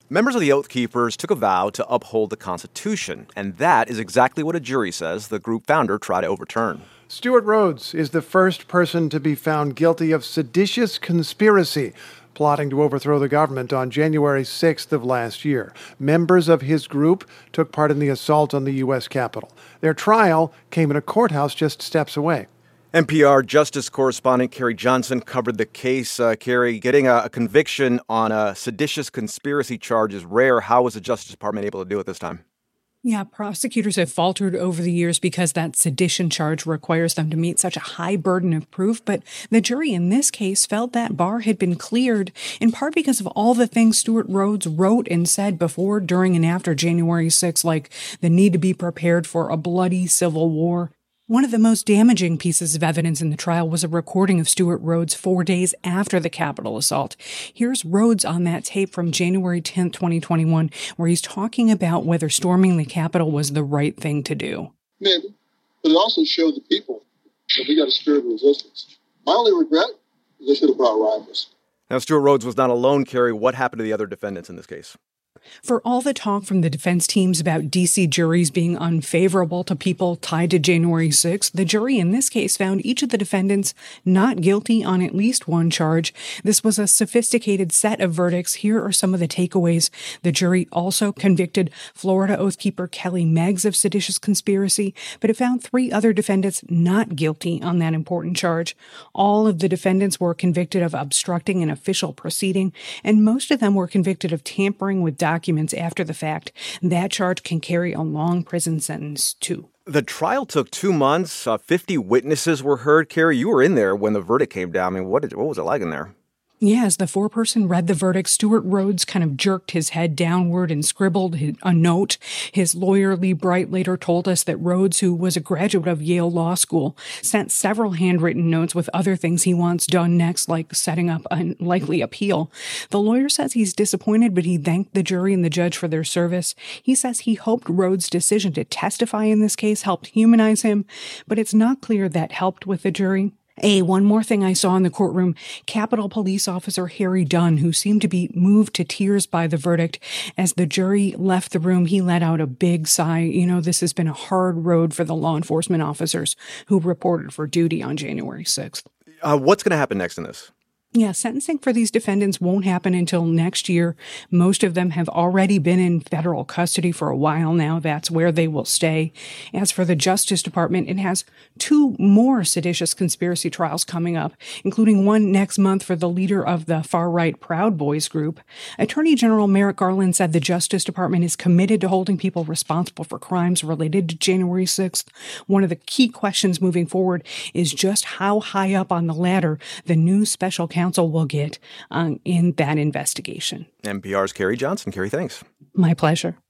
Members of the Oath Keepers took a vow to uphold the Constitution, and that is exactly what a jury says the group founder tried to overturn. Stewart Rhodes is the first person to be found guilty of seditious conspiracy, plotting to overthrow the government on January 6th of last year. Members of his group took part in the assault on the U.S. Capitol. Their trial came in a courthouse just steps away. NPR Justice correspondent Carrie Johnson covered the case. Carrie, getting a conviction on a seditious conspiracy charge is rare. How was the Justice Department able to do it this time? Yeah, prosecutors have faltered over the years because that sedition charge requires them to meet such a high burden of proof. But the jury in this case felt that bar had been cleared, in part because of all the things Stewart Rhodes wrote and said before, during, and after January 6th, like the need to be prepared for a bloody civil war. One of the most damaging pieces of evidence in the trial was a recording of Stewart Rhodes 4 days after the Capitol assault. Here's Rhodes on that tape from January 10th, 2021, where he's talking about whether storming the Capitol was the right thing to do. Maybe, but it also showed the people that we got a spirit of resistance. My only regret is they should have brought rivals. Now, Stewart Rhodes was not alone, Carrie. What happened to the other defendants in this case? For all the talk from the defense teams about D.C. juries being unfavorable to people tied to January 6th, the jury in this case found each of the defendants not guilty on at least one charge. This was a sophisticated set of verdicts. Here are some of the takeaways. The jury also convicted Florida Oath Keeper Kelly Meggs of seditious conspiracy, but it found 3 other defendants not guilty on that important charge. All of the defendants were convicted of obstructing an official proceeding, and most of them were convicted of tampering with documents after the fact. That charge can carry a long prison sentence, too. The trial took 2 months. 50 witnesses were heard. Carrie, you were in there when the verdict came down. I mean, what was it like in there? Yeah, as the foreperson read the verdict, Stewart Rhodes kind of jerked his head downward and scribbled a note. His lawyer, Lee Bright, later told us that Rhodes, who was a graduate of Yale Law School, sent several handwritten notes with other things he wants done next, like setting up a likely appeal. The lawyer says he's disappointed, but he thanked the jury and the judge for their service. He says he hoped Rhodes' decision to testify in this case helped humanize him, but it's not clear that helped with the jury. One more thing I saw in the courtroom, Capitol Police Officer Harry Dunn, who seemed to be moved to tears by the verdict. As the jury left the room, he let out a big sigh. You know, this has been a hard road for the law enforcement officers who reported for duty on January 6th. What's going to happen next in this? Yeah, sentencing for these defendants won't happen until next year. Most of them have already been in federal custody for a while now. That's where they will stay. As for the Justice Department, it has 2 more seditious conspiracy trials coming up, including one next month for the leader of the far-right Proud Boys group. Attorney General Merrick Garland said the Justice Department is committed to holding people responsible for crimes related to January 6th. One of the key questions moving forward is just how high up on the ladder the new special counsel will get in that investigation. NPR's Carrie Johnson. Carrie, thanks. My pleasure.